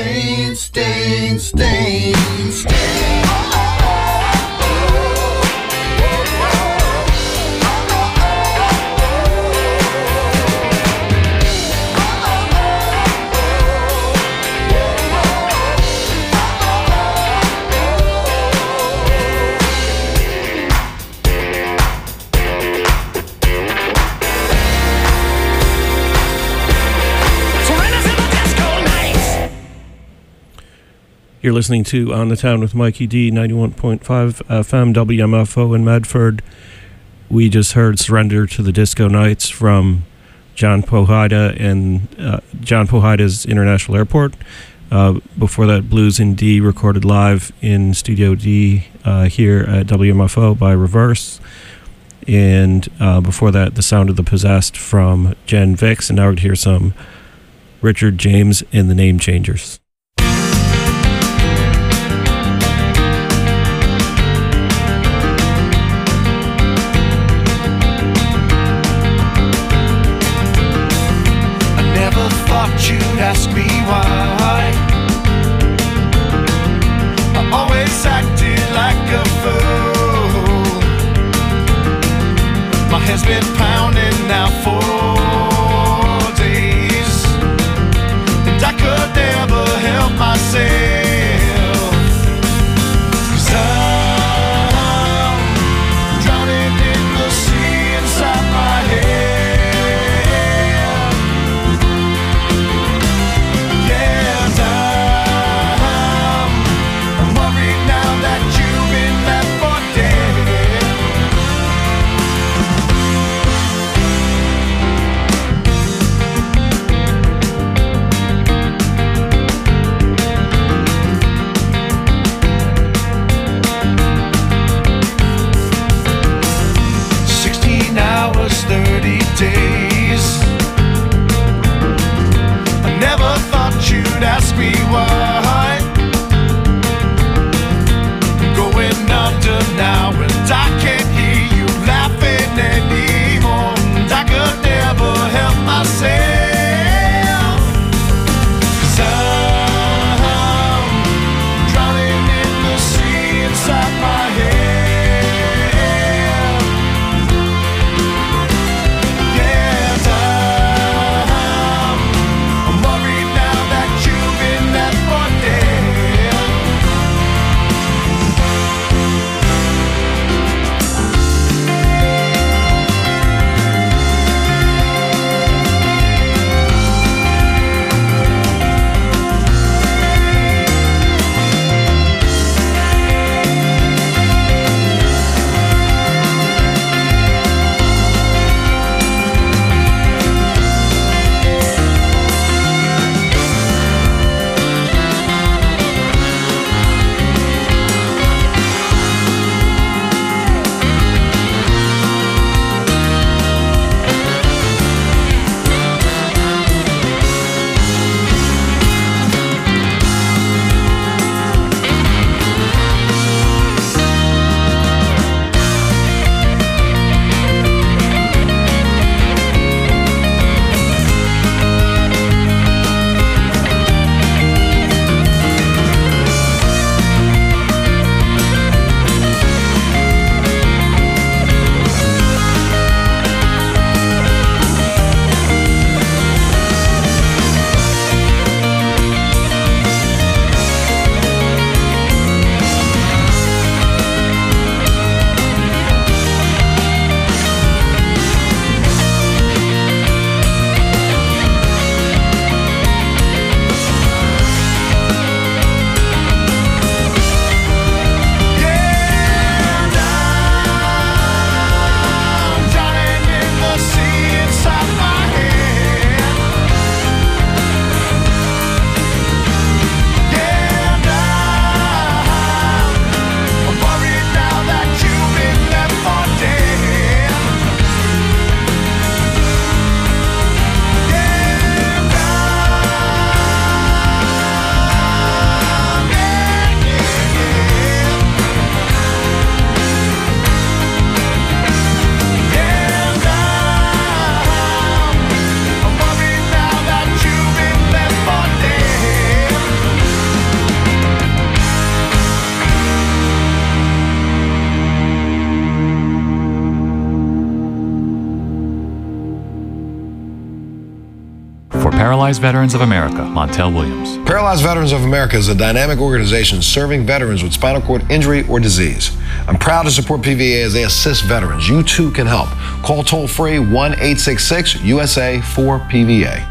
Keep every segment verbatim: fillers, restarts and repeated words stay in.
stain, stain, stain, stain. You're listening to On the Town with Mikey D, ninety-one point five F M W M F O in Medford. We just heard Surrender to the Disco Nights from John Pohida and uh, John Pohida's International Airport. Uh, before that, Blues in D, recorded live in Studio D uh, here at W M F O by Reverse. And uh, before that, The Sound of the Possessed from Jen Vix. And now we're going to hear some Richard James and the Name Changers. You'd ask me why I always acted like a fool. My head's been pounding now for days, and I could never Paralyzed Veterans of America, Montel Williams. Paralyzed Veterans of America is a dynamic organization serving veterans with spinal cord injury or disease. I'm proud to support P V A as they assist veterans. You too can help. Call toll-free one eight six six U S A four P V A.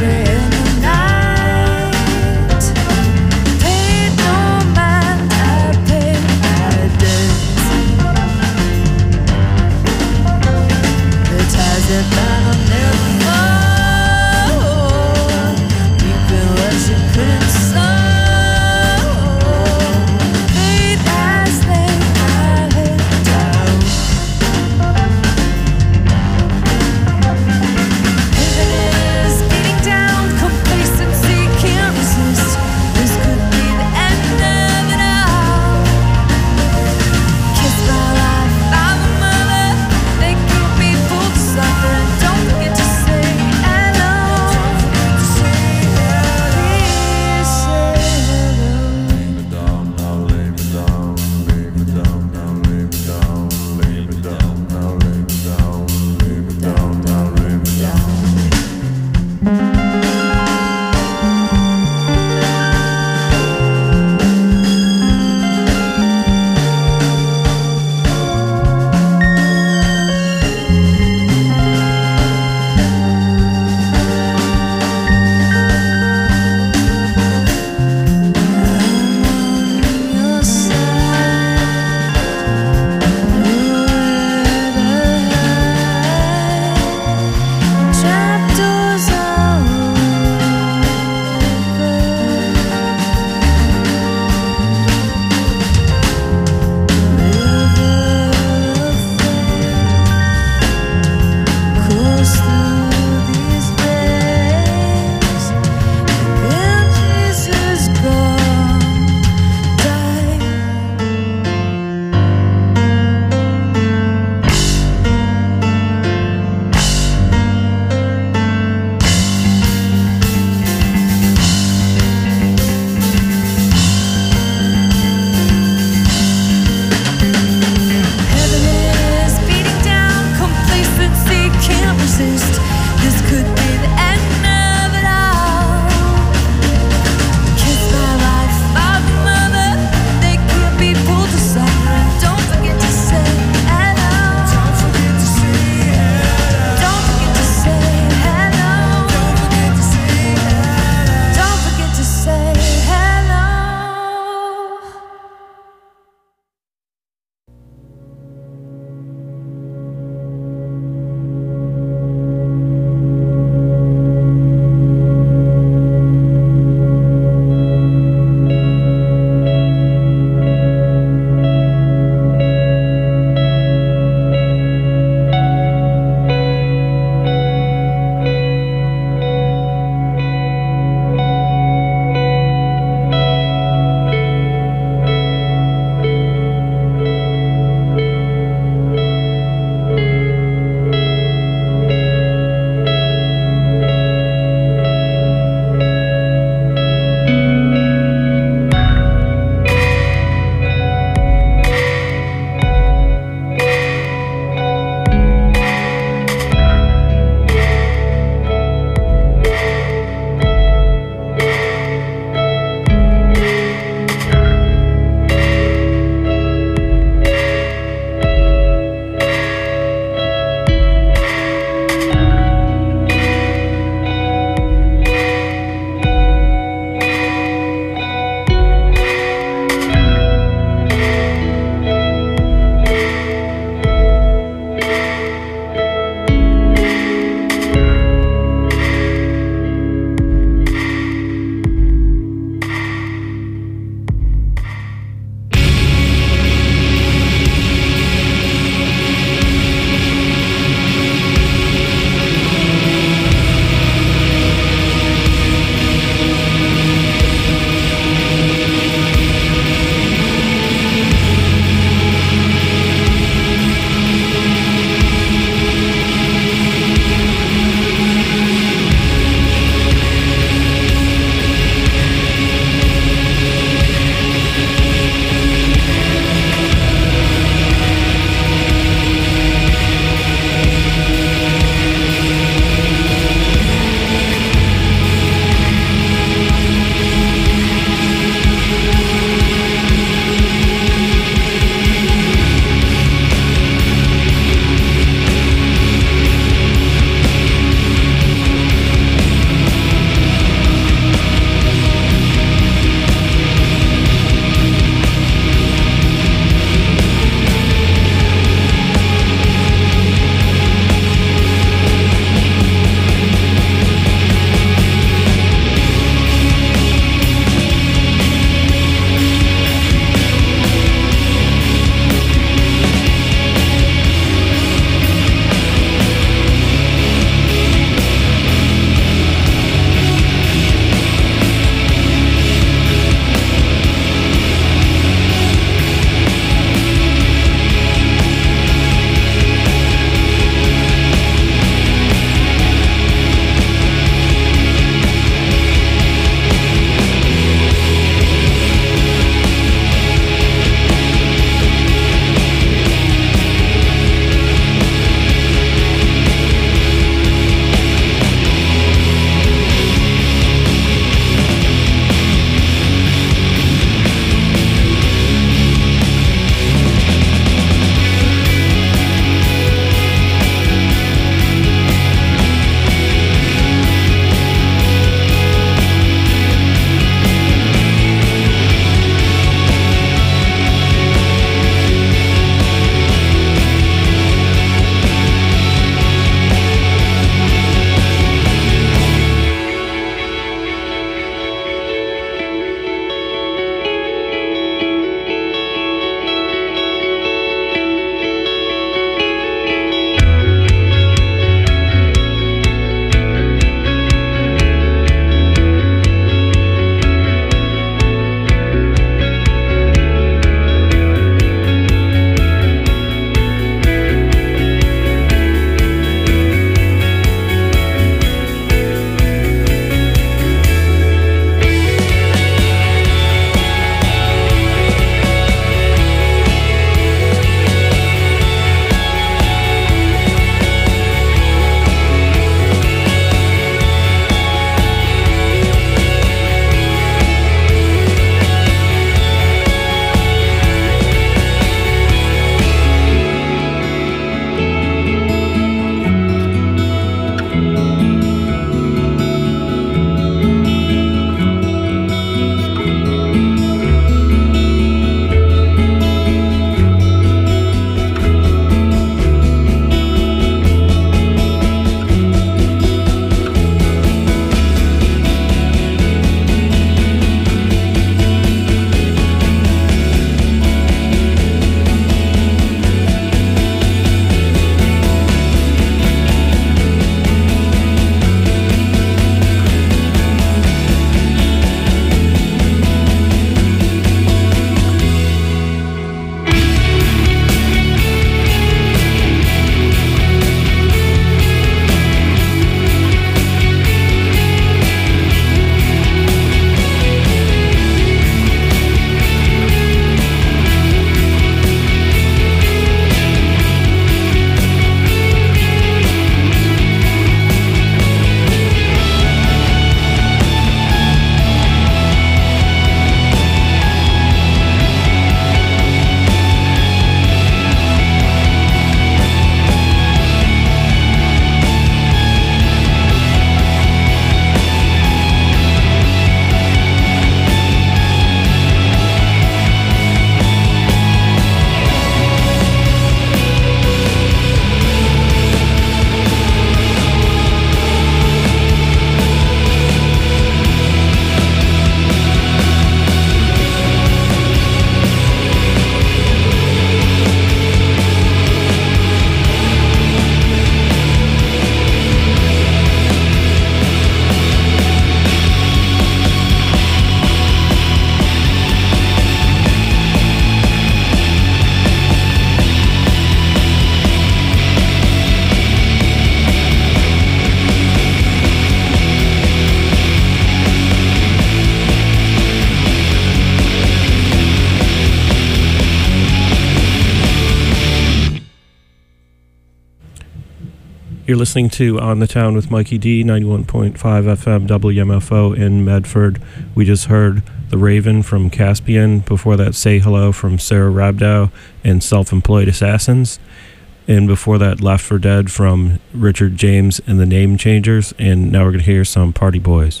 You're listening to On the Town with Mikey D, ninety-one point five F M W M F O in Medford. We just heard The Raven from Caspian. Before that, Say Hello from Sarah Rabdow and Self-Employed Assassins. And before that, Left for Dead from Richard James and the Name Changers. And now we're going to hear some Party Boys.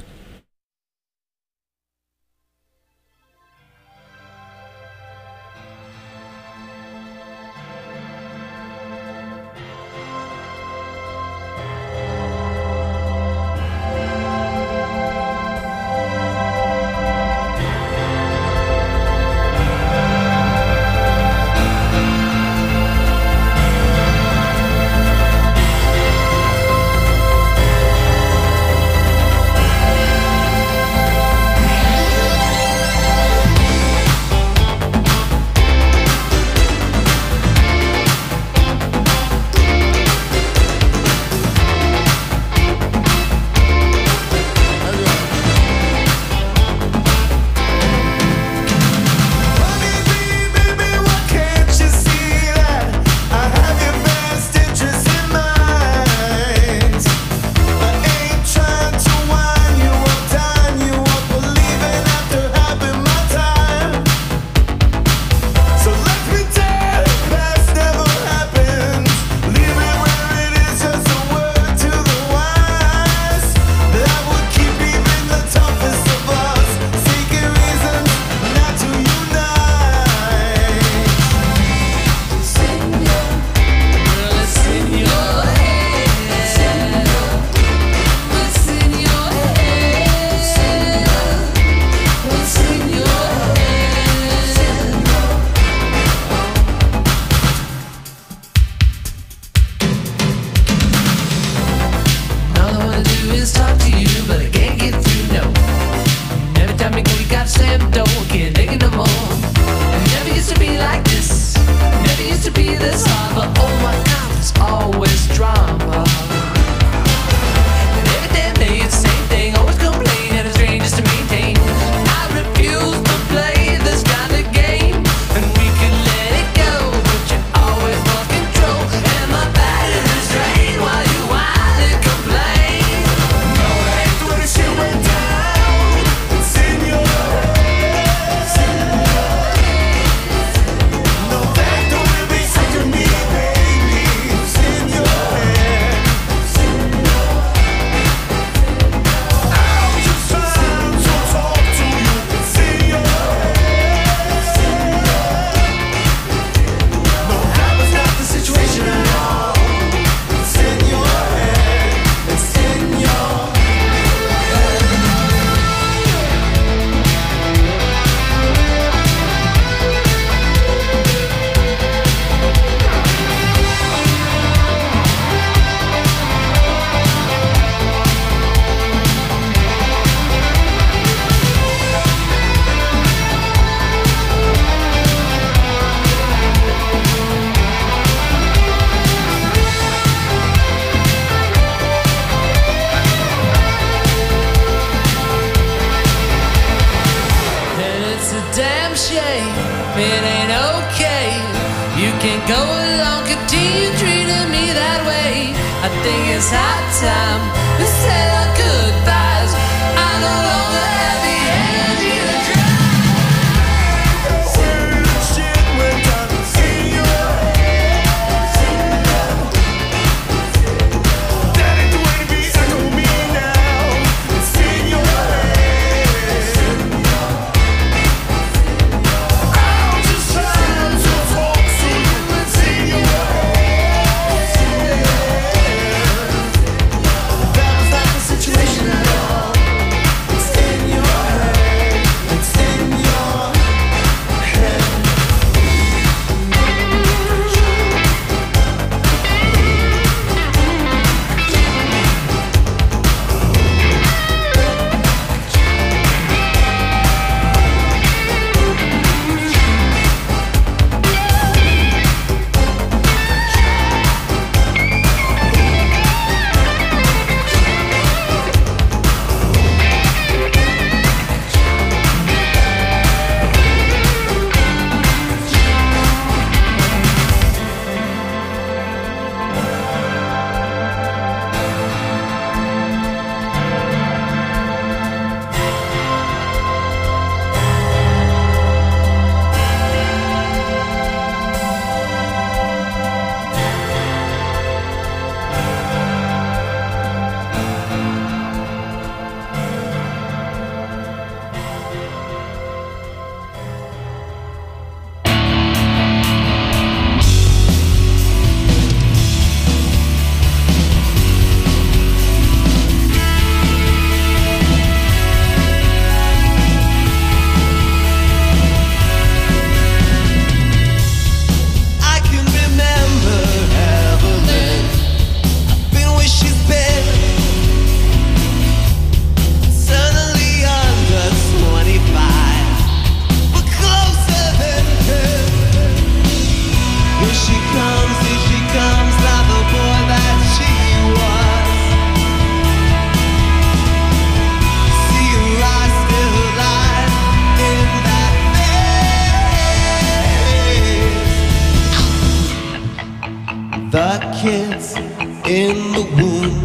the kids in the womb.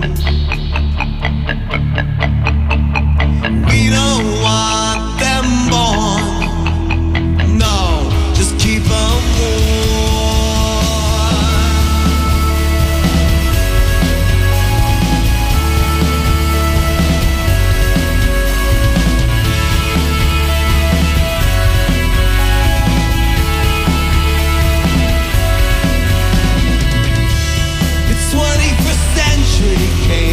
We don't want them born. No, just keep them warm. twenty-first century came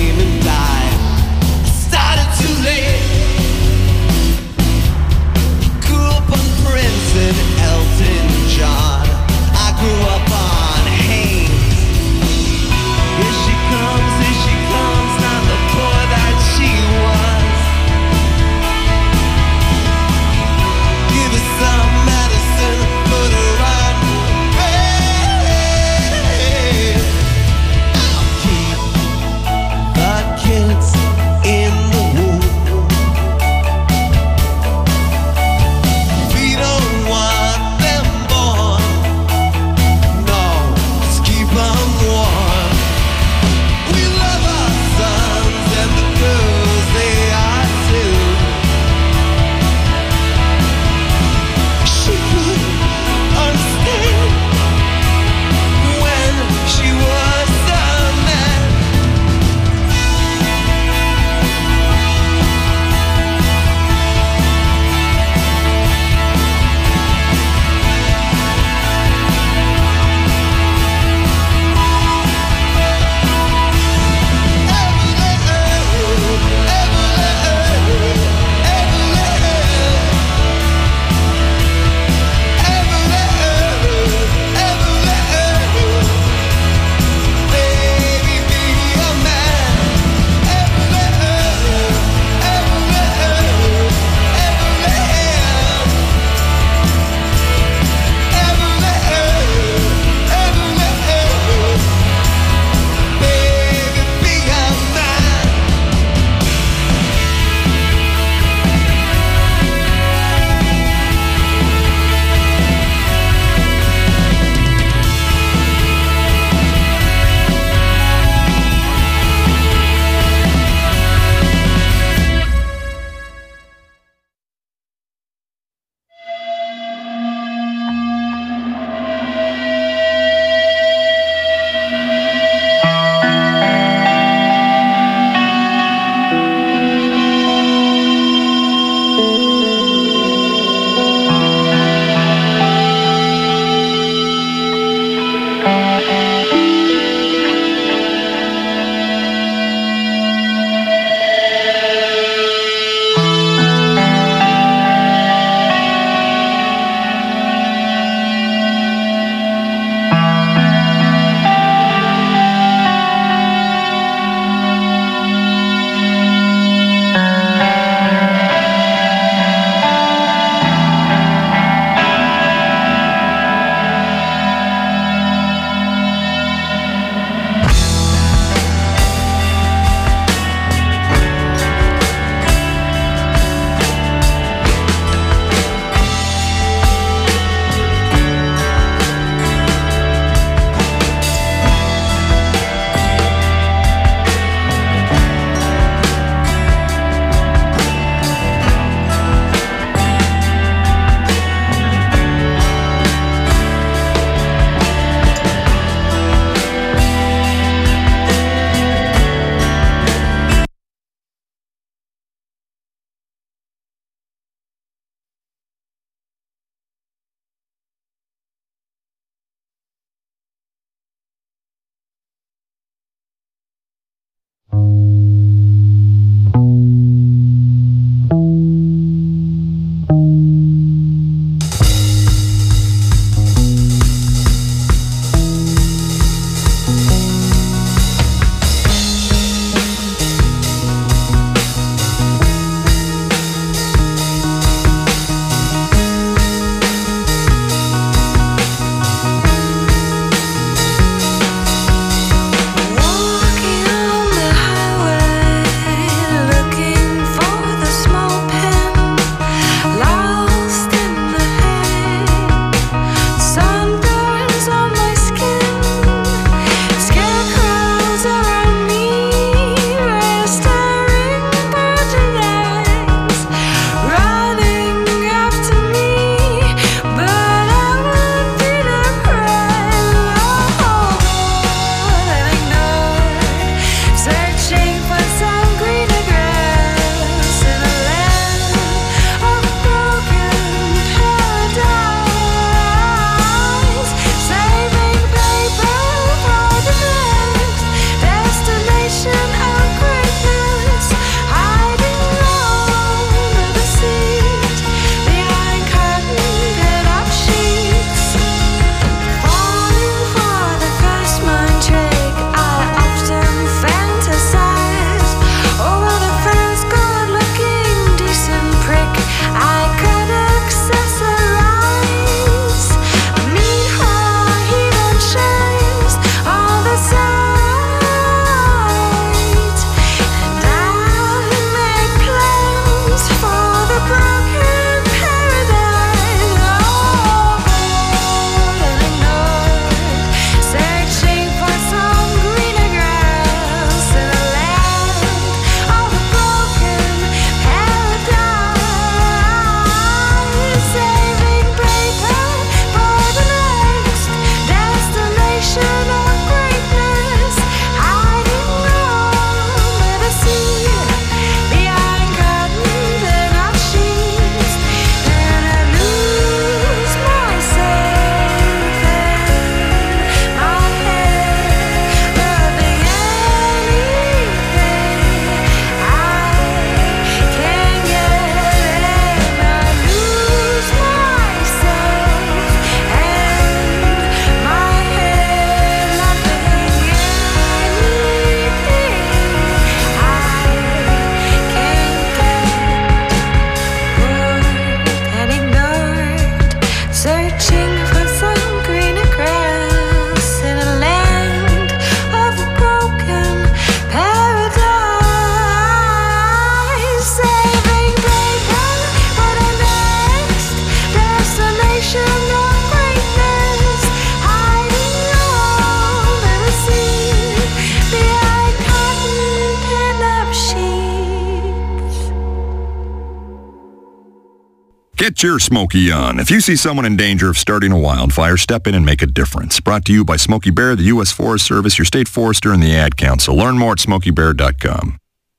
Get your Smokey on. If you see someone in danger of starting a wildfire, step in and make a difference. Brought to you by Smokey Bear, the U S Forest Service, your state forester, and the Ad Council. Learn more at smokey bear dot com.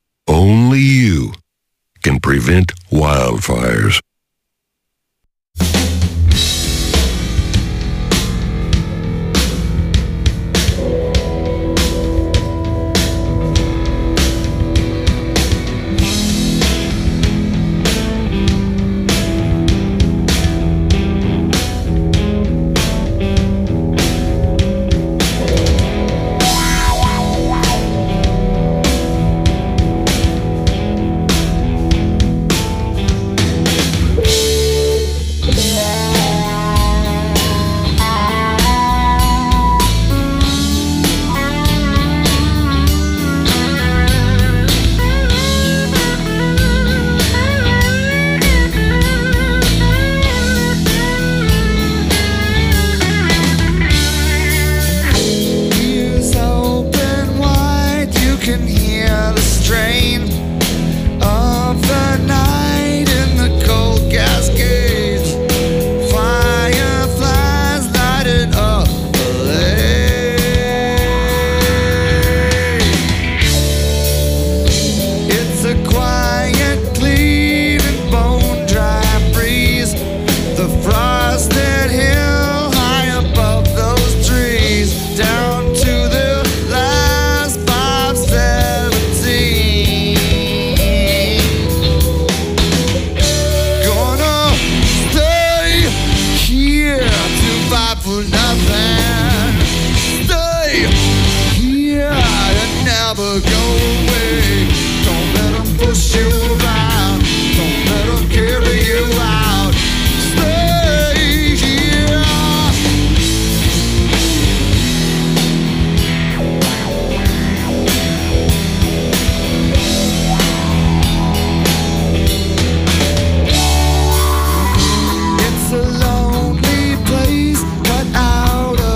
Only you can prevent wildfires. It's a lonely place, but out of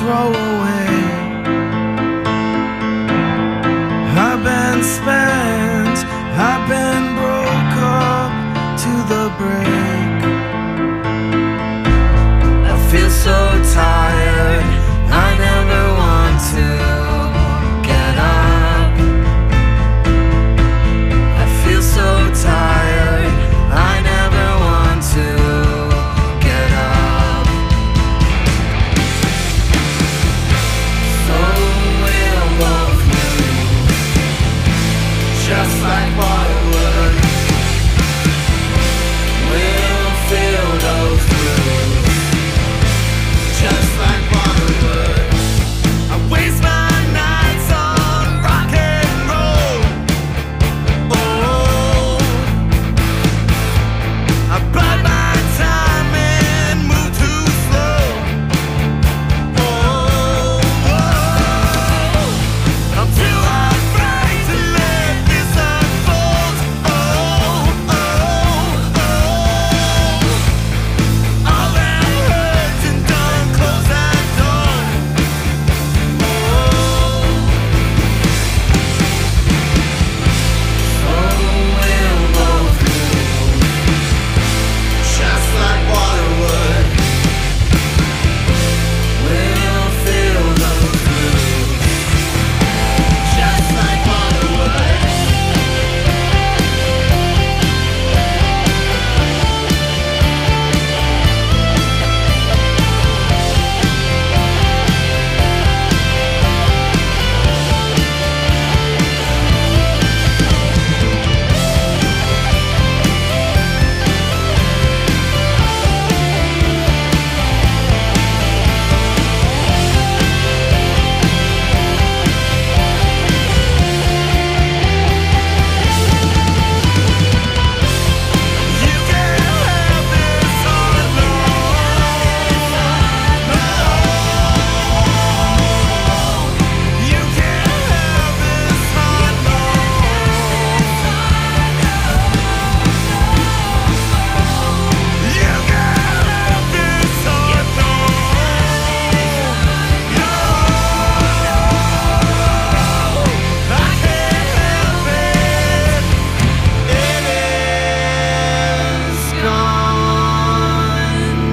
throw away. I've been spent, I've been broke up to the break. I feel so tired, I never want to get up. I feel so tired, I never want to get up. So we'll both move, just like water would. We'll feel those grooves, just like water would. I waste my nights on rock and roll. Oh, I bide my time and move too slow. Oh, oh, I'm too afraid to let this unfold. Oh, oh, oh, all that hurts and done, close that door. Oh, we'll both move, just like water would. We'll feel those grooves, just like water would. You can't have this all alone. You can't have this all alone. You can't have this all alone. No, I can't help it. It is gone.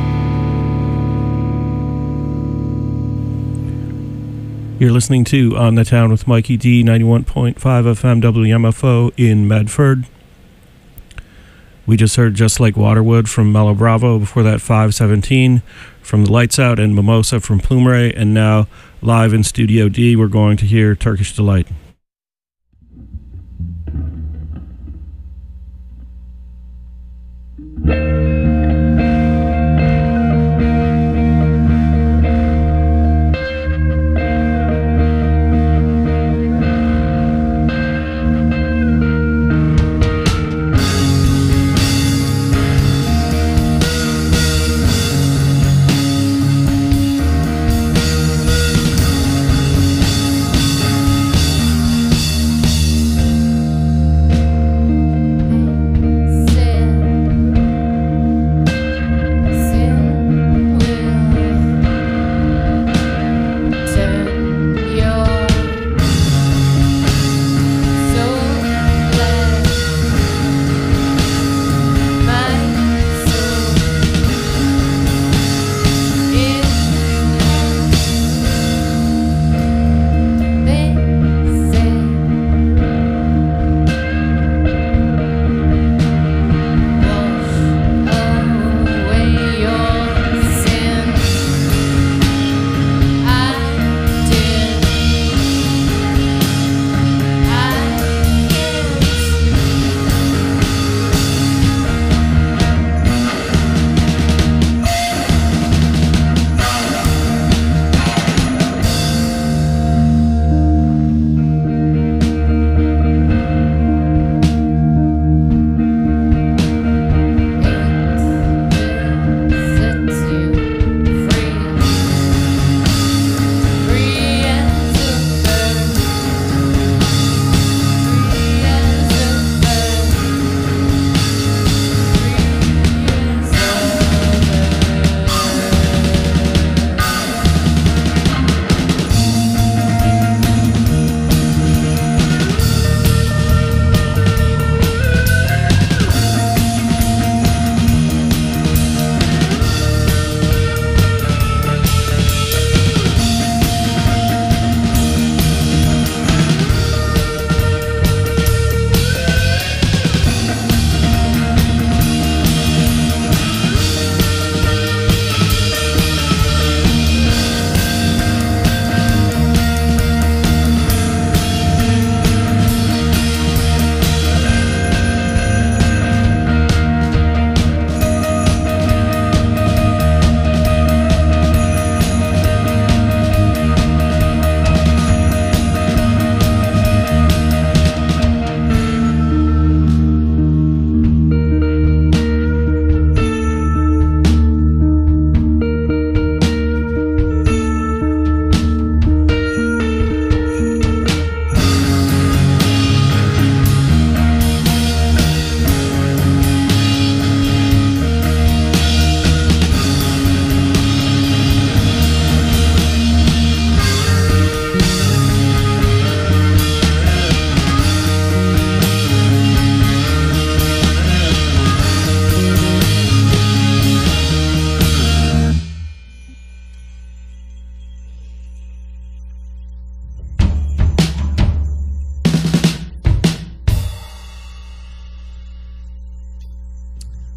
You're listening to On the Town with Mikey D, ninety-one point five F M W M F O in Medford. We just heard Just Like Waterwood from Mellow Bravo. Before that, five seventeen from The Lights Out and Mimosa from Plumeray. And now, live in Studio D, we're going to hear Turkish Delight. I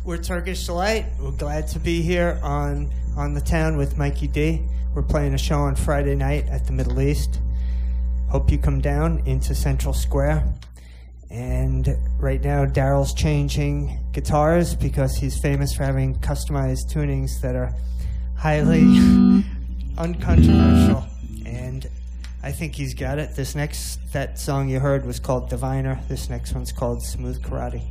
We're Turkish Delight. We're glad to be here on, on the town with Mikey D. We're playing a show on Friday night at the Middle East. Hope you come down into Central Square. And right now, Daryl's changing guitars because he's famous for having customized tunings that are highly uncontroversial. And I think he's got it. This next, that song you heard was called Diviner. This next one's called Smooth Karate.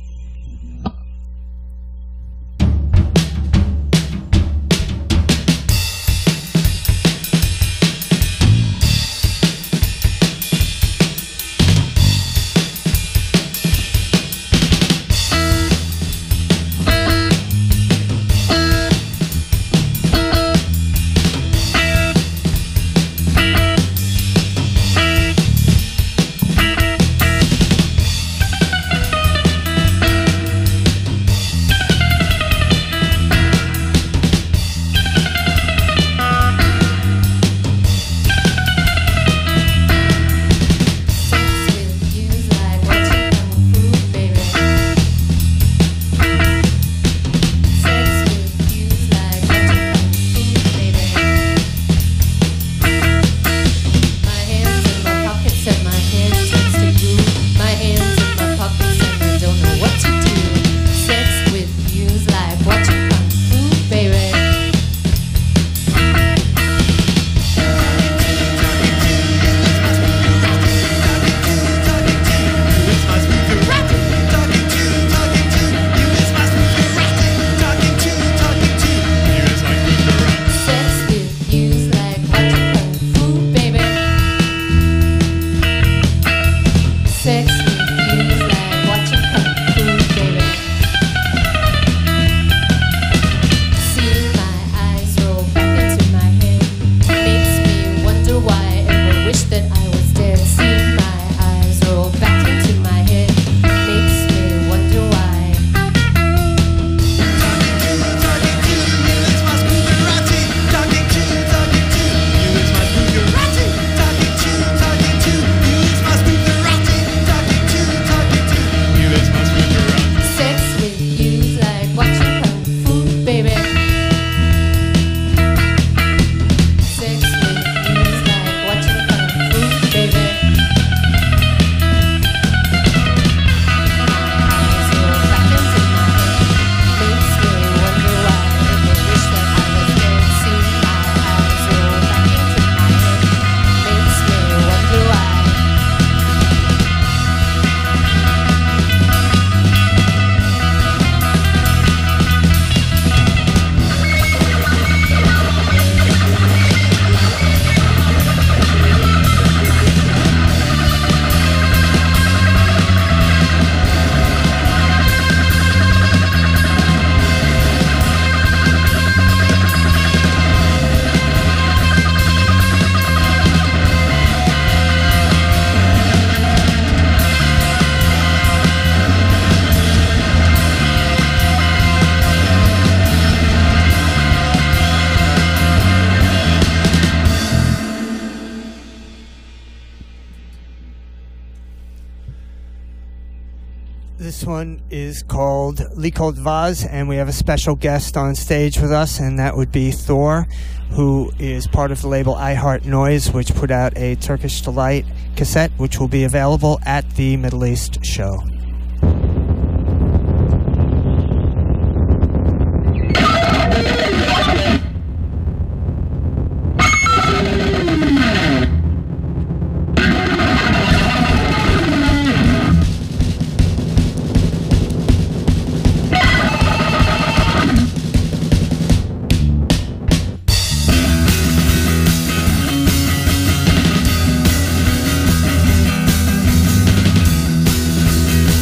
This one is called Likot Vaz, and we have a special guest on stage with us, and that would be Thor, who is part of the label I Heart Noise, which put out a Turkish Delight cassette, which will be available at the Middle East show. We'll be right back.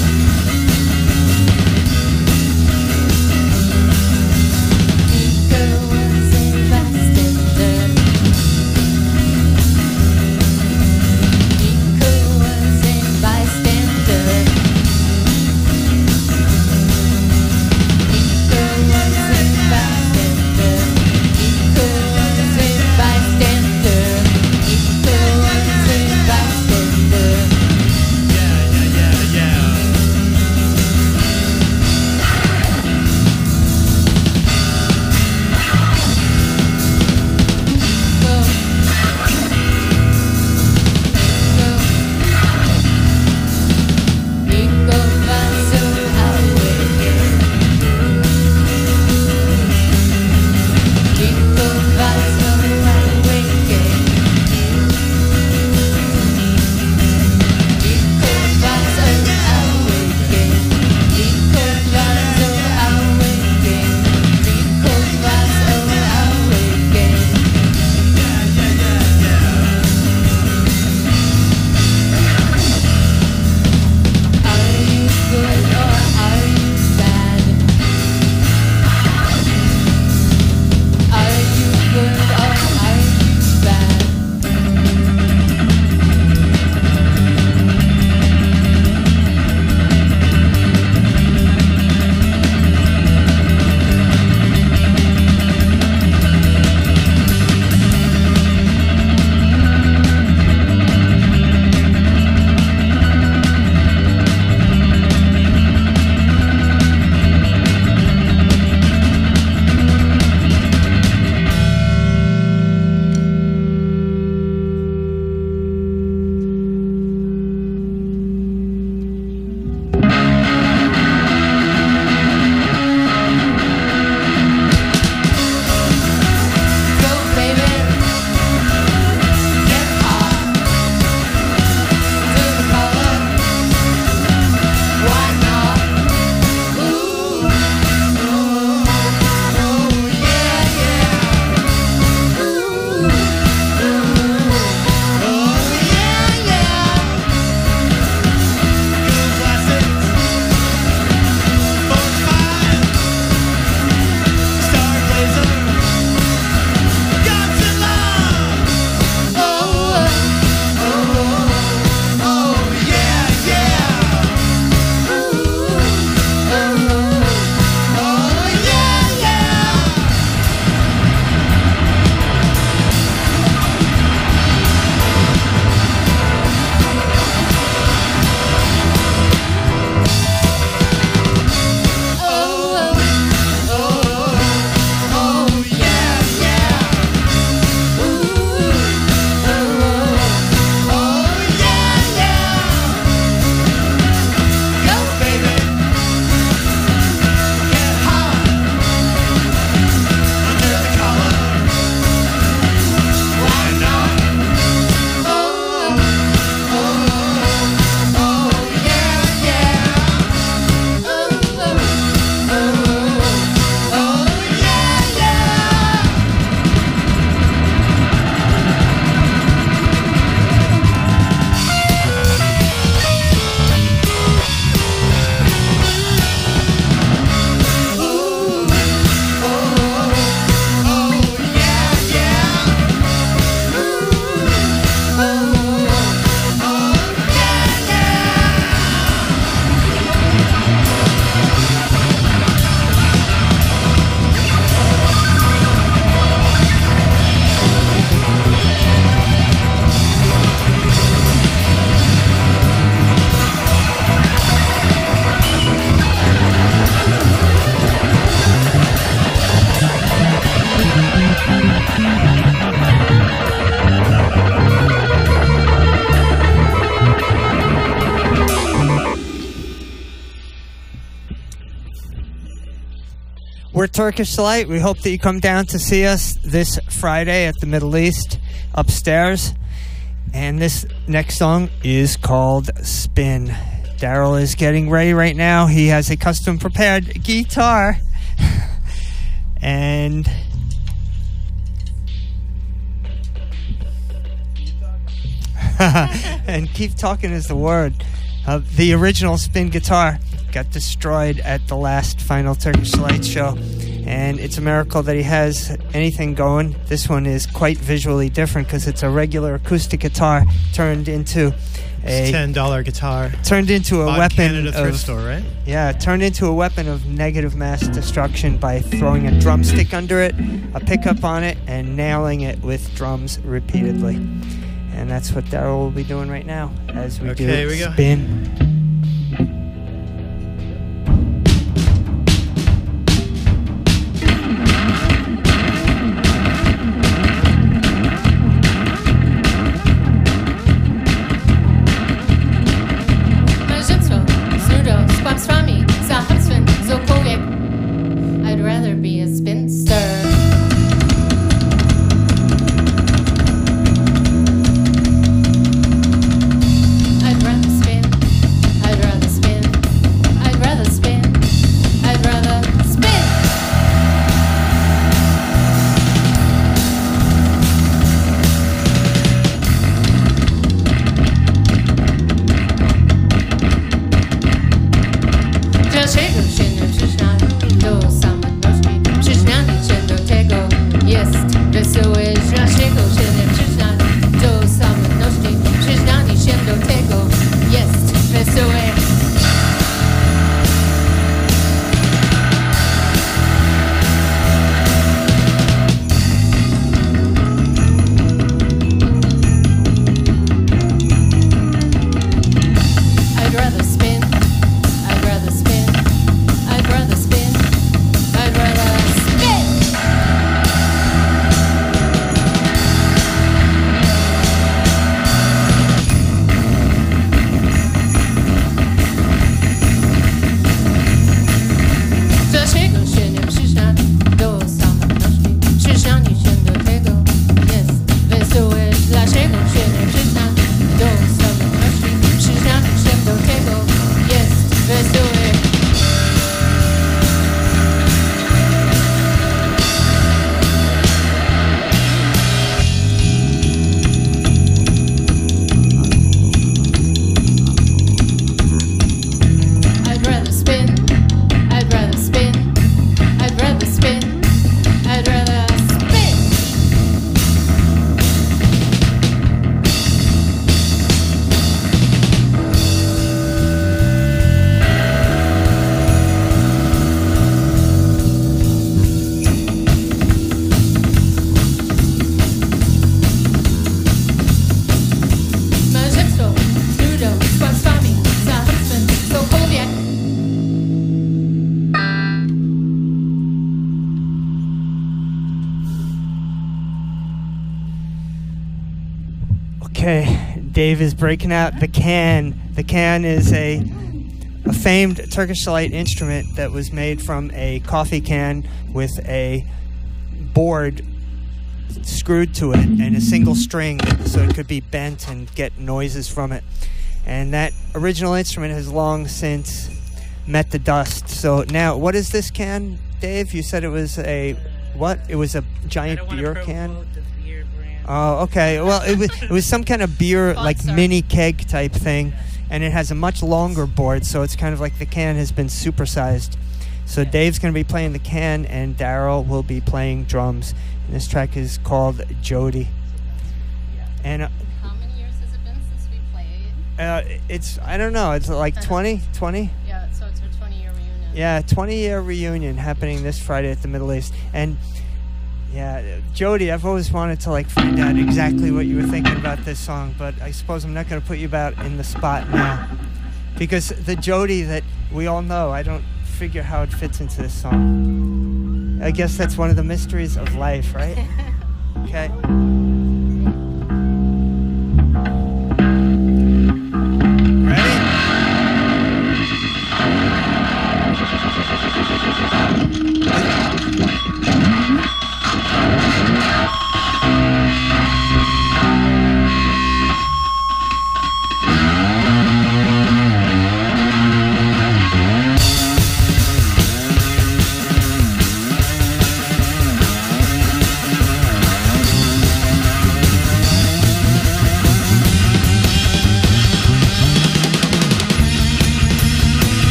we're Turkish Delight. We hope that you come down to see us this Friday at the Middle East upstairs. And this next song is called Spin. Daryl is getting ready right now. He has a custom prepared guitar. And and keep talking is the word. Uh, the original Spin guitar got destroyed at the last final Turkish Delight show, and it's a miracle that he has anything going. This one is quite visually different because it's a regular acoustic guitar turned into a ten dollar guitar. Turned into a Bought weapon Canada of thrift store, right? Yeah, turned into a weapon of negative mass destruction by throwing a drumstick under it, a pickup on it, and nailing it with drums repeatedly. And that's what Daryl will be doing right now as we Okay, do here we go. Spin. I'd rather be a spinster. I'd rather spin. I'd rather spin. I'd rather spin. I'd rather spin. Just shake your chin and just not do some. Jest wesoły, naszego siedem przyznać do samotności. Przyznanie się do tego jest wesołe. I'd rather spin, I'd rather spin, I'd rather spin, I'd rather spin. Okay, Dave is breaking out the can. The can is a a famed Turkish Delight instrument that was made from a coffee can with a board screwed to it and a single string so it could be bent and get noises from it. And that original instrument has long since met the dust. So now, what is this can, Dave? You said it was a, what? It was a giant beer can? Oh, okay. Well, it was it was some kind of beer, like mini keg type thing, and it has a much longer board, so it's kind of like the can has been supersized. So Dave's going to be playing the can, and Daryl will be playing drums. And this track is called Jody. And uh, How many years has it been since we played? uh, it's I don't know. It's like twenty, twenty. Yeah, so it's our twenty-year reunion. Yeah, twenty-year reunion happening this Friday at the Middle East. And yeah, Jody, I've always wanted to like find out exactly what you were thinking about this song, but I suppose I'm not going to put you about in the spot now, because the Jody that we all know, I don't figure how it fits into this song. I guess that's one of the mysteries of life, right? Okay.